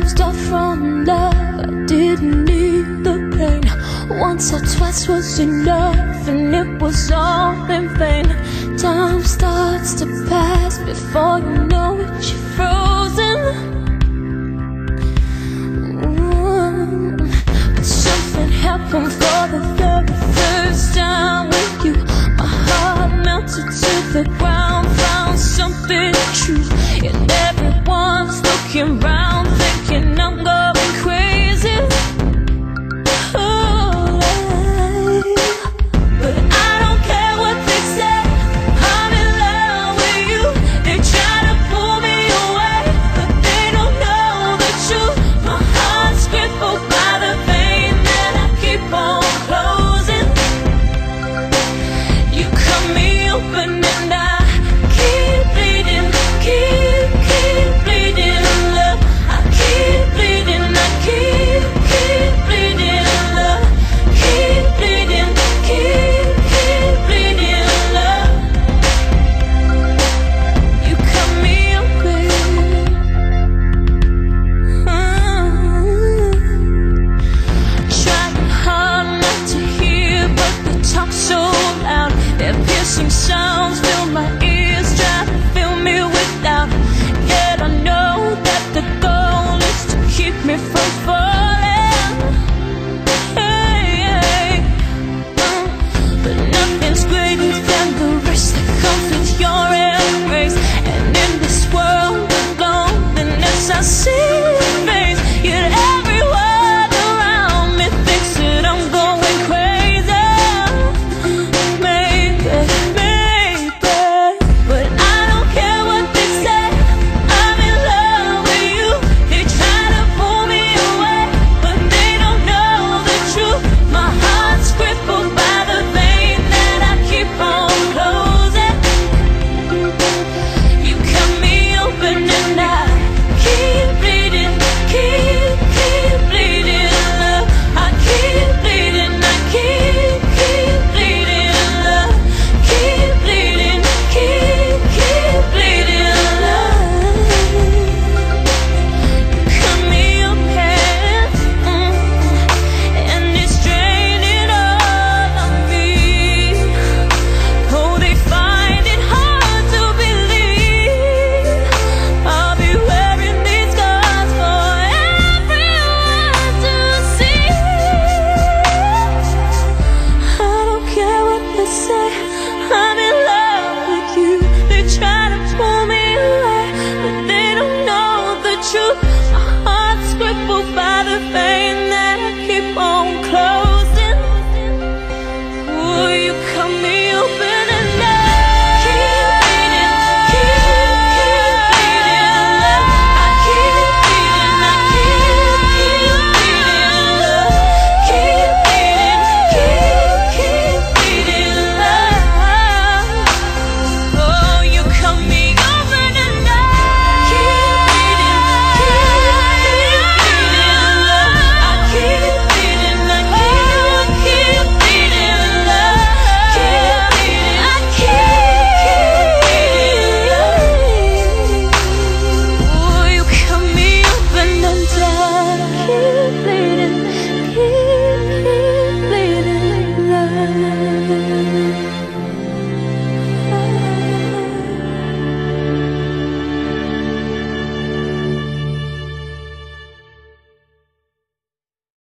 closed off from love. I didn't need the pain. Once or twice was enough, and it was all in vain. Time starts to pass before you know it, you're frozen. But something happened for the very first time with you. My heart melted to the ground, found something true.